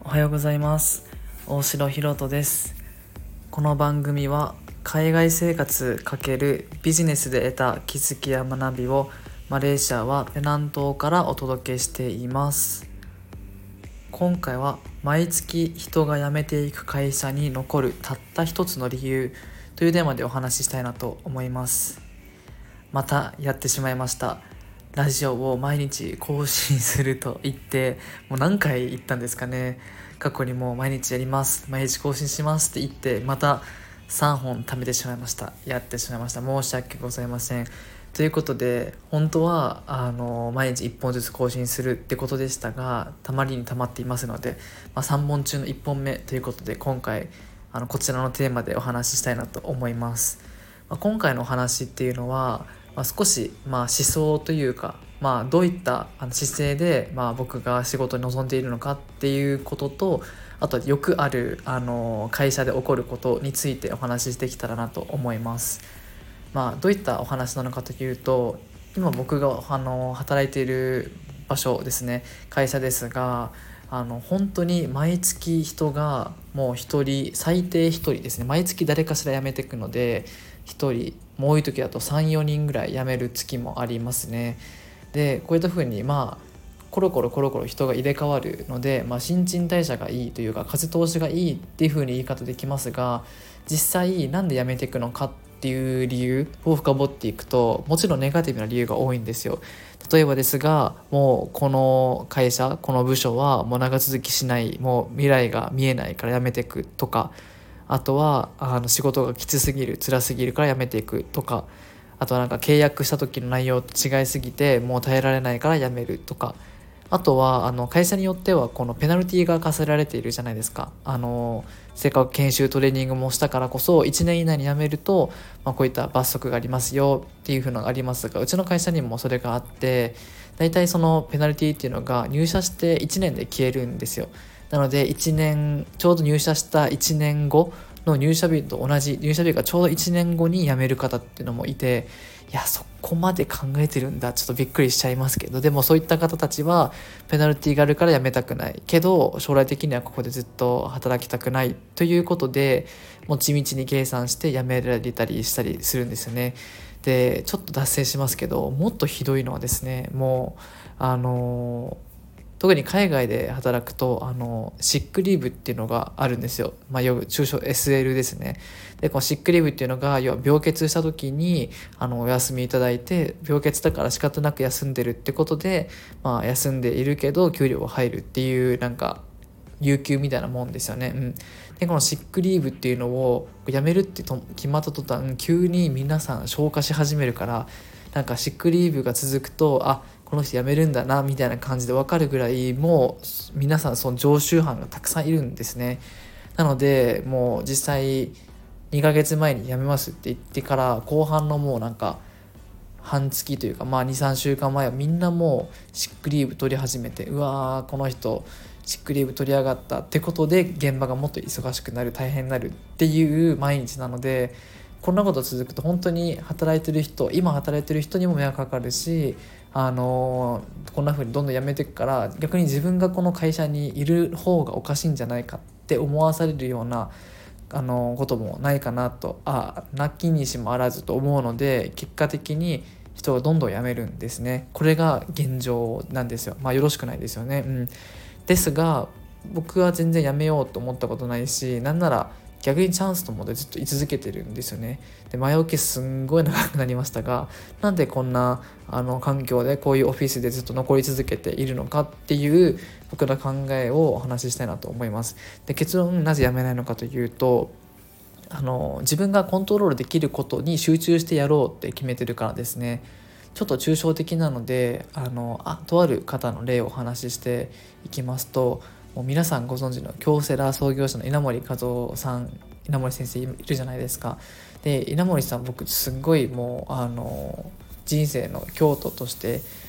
おはようございます。大城ひろとです。この番組は海外生活×ビジネスで得た気づきや学びをマレーシアはペナン島からお届けしています。今回は毎月人が辞めていく会社に残るたった一つの理由というテーマでお話ししたいなと思います。またやってしまいました。ラジオを毎日更新すると言ってもう何回言ったんですかね。過去にも毎日やります、毎日更新しますって言ってまた3本貯めてしまいました。やってしまいました。申し訳ございません。ということで本当は毎日1本ずつ更新するってことでしたが、たまりにたまっていますので、3本中の1本目ということで今回こちらのテーマでお話ししたいなと思います。今回のお話っていうのは少し思想というか、どういった姿勢で僕が仕事に臨んでいるのかっていうことと、あとよくある会社で起こることについてお話しできたらなと思います。どういったお話なのかというと、今僕が働いている場所ですね、会社ですが、本当に毎月人がもう1人最低1人ですね、毎月誰かしら辞めていくので、1人もう多い時だと 3,4 人ぐらい辞める月もありますね。でこういった風にコロコロ人が入れ替わるので、新陳代謝がいいというか風通しがいいっていう風に言い方できますが、実際なんで辞めていくのかっていう理由を深掘っていくと、もちろんネガティブな理由が多いんですよ。例えばですが、もうこの会社この部署はもう長続きしない、もう未来が見えないから辞めていくとか、あとは仕事がきつすぎる辛すぎるから辞めていくとか、あとは契約した時の内容と違いすぎてもう耐えられないから辞めるとか、あとは会社によってはこのペナルティが課せられているじゃないですか。せっかく研修トレーニングもしたからこそ1年以内に辞めると、こういった罰則がありますよっていうのがありますが、うちの会社にもそれがあって、だいたいそのペナルティっていうのが入社して1年で消えるんですよ。なので1年ちょうど入社した1年後の入社日と同じ入社日がちょうど1年後に辞める方っていうのもいて、いやそこまで考えてるんだ、ちょっとびっくりしちゃいますけど、でもそういった方たちはペナルティがあるから辞めたくないけど、将来的にはここでずっと働きたくないということで、もう地道に計算して辞められたりしたりするんですよね。でちょっと脱線しますけど、もっとひどいのはですね、もう特に海外で働くとシックリーブっていうのがあるんですよ。要は通称 SL ですね。でこのシックリーブっていうのが、要は病欠した時にお休みいただいて、病欠だから仕方なく休んでるってことで、休んでいるけど給料が入るっていう有給みたいなもんですよね。でこのシックリーブっていうのをやめるって決まった途端、急に皆さん消化し始めるから、シックリーブが続くと、この人辞めるんだなみたいな感じで分かるぐらい、もう皆さんその常習犯がたくさんいるんですね。なのでもう実際2ヶ月前に辞めますって言ってから、後半のもう半月というか 2,3 週間前はみんなもうシックリーブ取り始めて、うわーこの人シックリーブ取りやがったってことで、現場がもっと忙しくなる、大変になるっていう毎日なので、こんなこと続くと本当に今働いてる人にも迷惑かかるし、こんな風にどんどん辞めていくから、逆に自分がこの会社にいる方がおかしいんじゃないかって思わされるようなこともないかなと、なきにしもあらずと思うので、結果的に人がどんどん辞めるんですね。これが現状なんですよ。よろしくないですよね。ですが僕は全然辞めようと思ったことないし、なんなら逆にチャンスと思ってずっと居続けてるんですよね。で前置きすんごい長くなりましたが、なんでこんな環境でこういうオフィスでずっと残り続けているのかっていう僕の考えをお話ししたいなと思います。で結論、なぜ辞めないのかというと、自分がコントロールできることに集中してやろうって決めてるからですね。ちょっと抽象的なのでとある方の例をお話ししていきますと、もう皆さんご存知の京セラ創業者の稲盛和夫さん、稲盛先生いるじゃないですか。で稲盛さん、僕すっごいもう人生の京都として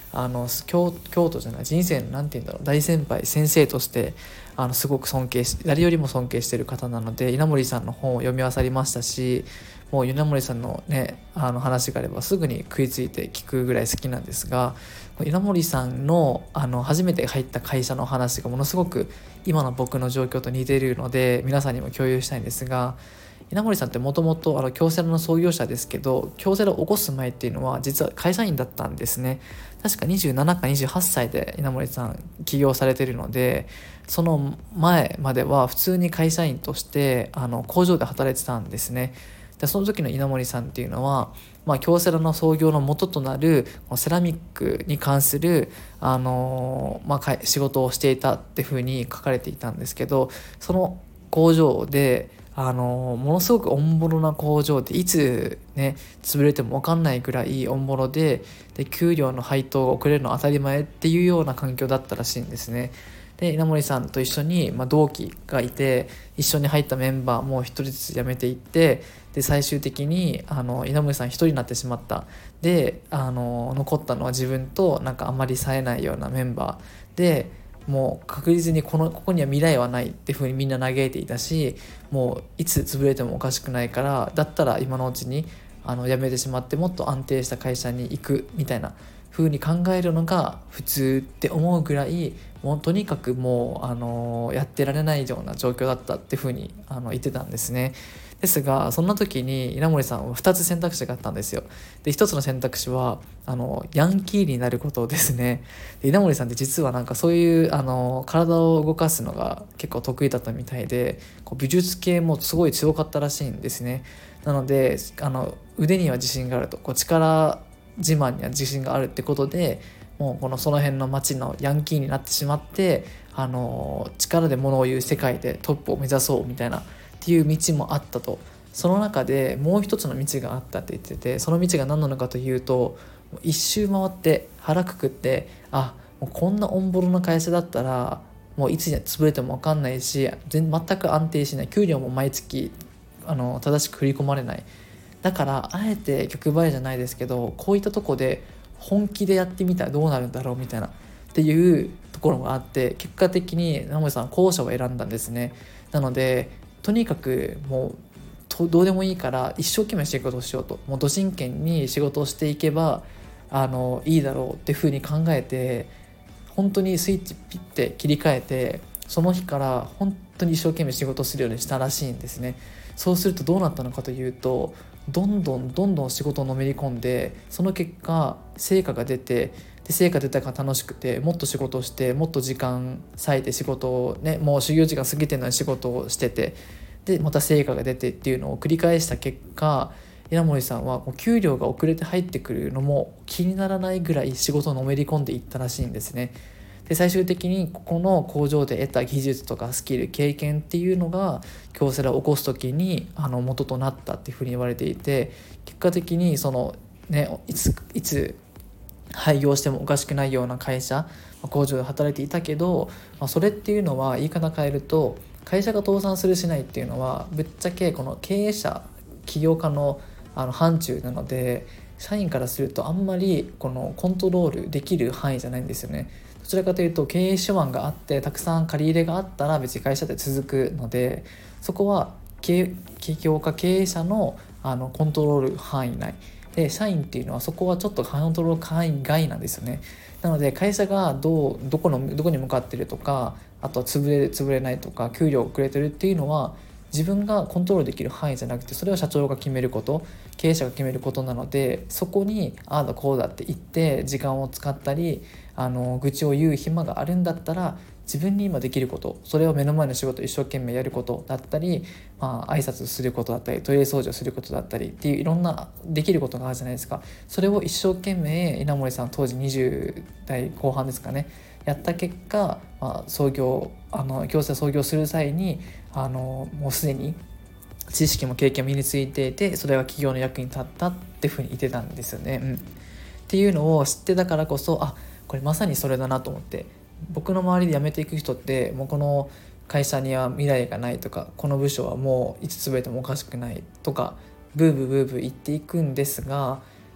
京都じゃない人生のなんて言うんだろう大先輩先生としてすごく誰よりも尊敬している方なので、稲森さんの本を読み漁りましたし、もう稲森さんのね話があればすぐに食いついて聞くぐらい好きなんですが、稲森さんの初めて入った会社の話がものすごく今の僕の状況と似ているので皆さんにも共有したいんですが、稲森さんってもともと京セラの創業者ですけど、京セラを起こす前っていうのは実は会社員だったんですね。確か27か28歳で稲森さん起業されているので、その前までは普通に会社員として工場で働いてたんですね。でその時の稲森さんっていうのは、京セラの創業の元となるセラミックに関する、仕事をしていたっていうふうに書かれていたんですけど、その工場でものすごくオンボロな工場でいつね潰れても分かんないぐらいオンボロで給料の配当が遅れるのは当たり前っていうような環境だったらしいんですね。で稲森さんと一緒に、同期がいて、一緒に入ったメンバーも一人ずつ辞めていって、で最終的に稲森さん一人になってしまった。で残ったのは自分となんかあまり冴えないようなメンバーで、もう確実にここには未来はないっていう風にみんな嘆いていたし、もういつ潰れてもおかしくないから、だったら今のうちに辞めてしまってもっと安定した会社に行くみたいな風に考えるのが普通って思うぐらい、もうとにかくもうやってられないような状況だったっていう風に言ってたんですね。ですがそんな時に稲森さんは2つ選択肢があったんですよ。で1つの選択肢はヤンキーになることですね。で稲森さんって実はなんかそういう体を動かすのが結構得意だったみたいで、美術系もすごい強かったらしいんですね。なので腕には自信があると、力自慢には自信があるってことで、もうその辺の街のヤンキーになってしまって、力で物を言う世界でトップを目指そうみたいなっていう道もあったと。その中でもう一つの道があったって言ってて、その道が何なのかというと、一周回って腹くくって、もうこんなオンボロな会社だったらもういつに潰れても分かんないし、全く安定しない、給料も毎月正しく振り込まれない、だからあえて逆張りじゃないですけど、こういったとこで本気でやってみたらどうなるんだろうみたいなっていうところがあって、結果的に名森さん後者を選んだんですね。なのでとにかくもうどうでもいいから一生懸命仕事をしようと、もうど真剣に仕事をしていけばいいだろうっていうふうに考えて、本当にスイッチピッて切り替えて、その日から本当に一生懸命仕事をするようにしたらしいんですね。そうするとどうなったのかというと、どんどん仕事をのめり込んで、その結果成果が出て、で成果出たから楽しくてもっと仕事をして、もっと時間割いて仕事をね、もう就業時間過ぎてるのに仕事をしてて、でまた成果が出てっていうのを繰り返した結果、稲森さんはもう給料が遅れて入ってくるのも気にならないぐらい仕事をのめり込んでいったらしいんですね。で最終的にここの工場で得た技術とかスキル経験っていうのが京セラを起こす時に元となったっていうふうに言われていて、結果的にいつ廃業してもおかしくないような会社、工場で働いていたけど、それっていうのは言い方変えると、会社が倒産するしないっていうのはぶっちゃけこの経営者起業家の範疇なので、社員からするとあんまりこのコントロールできる範囲じゃないんですよね。どちらかというと経営手腕があってたくさん借り入れがあったら別に会社で続くので、そこは起業家経営者のコントロール範囲内で、社員っていうのはそこはちょっとコントロール範囲外なんですよね。なので会社がどこに向かってるとか、あとは潰れないとか給料遅れてるっていうのは自分がコントロールできる範囲じゃなくて、それは社長が決めること、経営者が決めることなので、そこにああだこうだって言って時間を使ったり愚痴を言う暇があるんだったら、自分に今できること、それを目の前の仕事を一生懸命やることだったり、挨拶することだったりトイレ掃除をすることだったりっていういろんなできることがあるじゃないですか。それを一生懸命稲森さん当時20代後半ですかね、やった結果、京セラ創業する際にもうすでに知識も経験も身についていて、それが企業の役に立ったっていうふうに言ってたんですよね。っていうのを知ってたからこそ、これまさにそれだなと思って、僕の周りで辞めていく人ってもうこの会社には未来がないとか、この部署はもういつ潰れてもおかしくないとかブーブー言っていくんですが、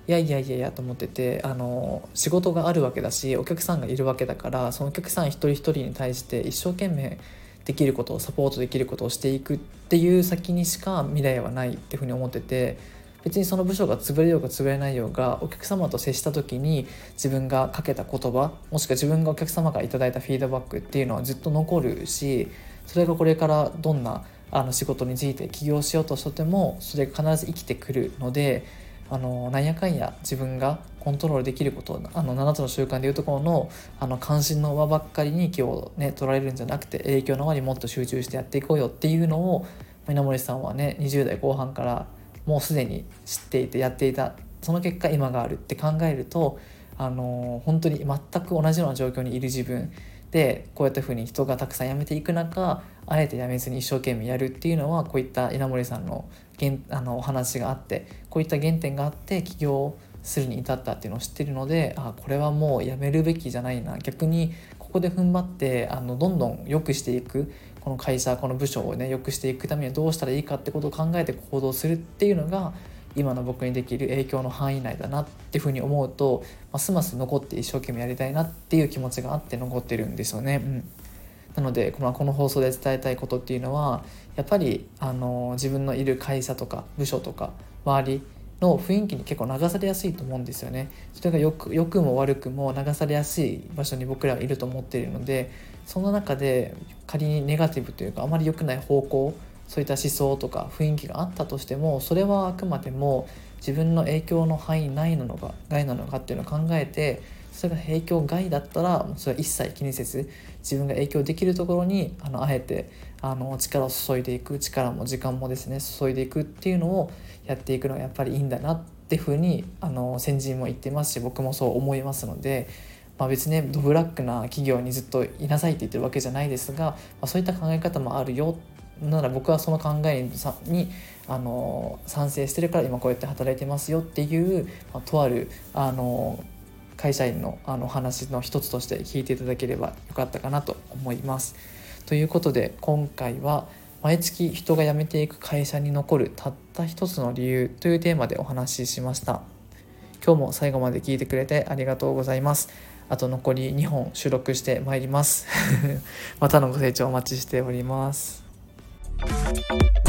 いやいやいやいやと思ってて、仕事があるわけだしお客さんがいるわけだから、そのお客さん一人一人に対して一生懸命できることをサポートできることをしていくっていう先にしか未来はないっていうふうに思ってて、別にその部署が潰れようが潰れないようが、お客様と接した時に自分がかけた言葉、もしくは自分がお客様からいただいたフィードバックっていうのはずっと残るし、それがこれからどんな仕事について起業しようとしてもそれが必ず生きてくるので、なんやかんや自分がコントロールできること、7つの習慣でいうところの関心の輪ばっかりに気をね取られるんじゃなくて、影響の輪にもっと集中してやっていこうよっていうのを稲森さんはね、20代後半からもうすでに知っていてやっていた、その結果今があるって考えると、本当に全く同じような状況にいる自分で、こうやって風に人がたくさん辞めていく中、あえて辞めずに一生懸命やるっていうのは、こういった稲森さんのお話があって、こういった原点があって起業するに至ったっていうのを知っているので、これはもうやめるべきじゃないな、逆にここで踏ん張ってどんどん良くしていく、この会社この部署をね良くしていくためにはどうしたらいいかってことを考えて行動するっていうのが今の僕にできる影響の範囲内だなっていうふうに思うと、ますます残って一生懸命やりたいなっていう気持ちがあって残ってるんですよね。なのでこの放送で伝えたいことっていうのは、やっぱり自分のいる会社とか部署とか周りの雰囲気に結構流されやすいと思うんですよね。それが良くも悪くも流されやすい場所に僕らはいると思っているので、その中で仮にネガティブというかあまり良くない方向、そういった思想とか雰囲気があったとしても、それはあくまでも自分の影響の範囲内なのか外なのかっていうのを考えて、それが影響外だったらそれは一切気にせず、自分が影響できるところにあえて力を注いでいく、力も時間もですね注いでいくっていうのをやっていくのがやっぱりいいんだなっていうふうに先人も言ってますし、僕もそう思いますので、別にねドブラックな企業にずっといなさいって言ってるわけじゃないですが、そういった考え方もあるよなら、僕はその考えに賛成してるから今こうやって働いてますよっていう、とある会社員の話の一つとして聞いていただければよかったかなと思います。ということで今回は毎月人が辞めていく会社に残るたった一つの理由というテーマでお話ししました。今日も最後まで聞いてくれてありがとうございます。あと残り2本収録してまいりますまたのご清聴お待ちしております。